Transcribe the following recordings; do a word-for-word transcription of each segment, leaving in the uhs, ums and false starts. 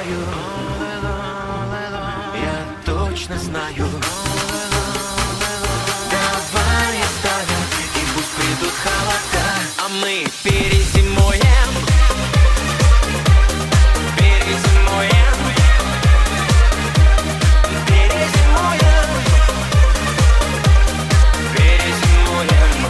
напеваю, я точно знаю. Давай оставим, и пусть придут холода, а мы перезимуем. Перезимуем. Перезимуем. Перезимуем.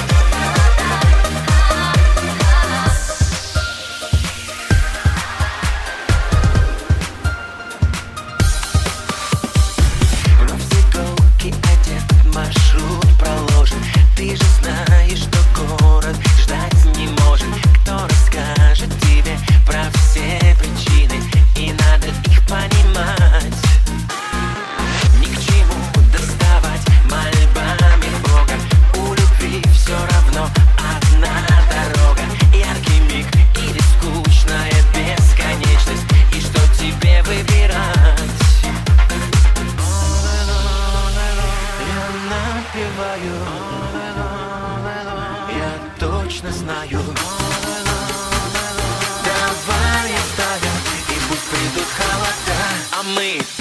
Но в иголки одет, маршрут проложен. Ты же знаешь, что город ждать не может. Кто расскажет тебе про все причины, и надо их понимать. Ни к чему доставать мольбами Бога. У любви все равно одна дорога. Яркий миг или скучная бесконечность. И что тебе выбирать? Я напеваю, я точно знаю. Давай оставим, и пусть придут холода, а мы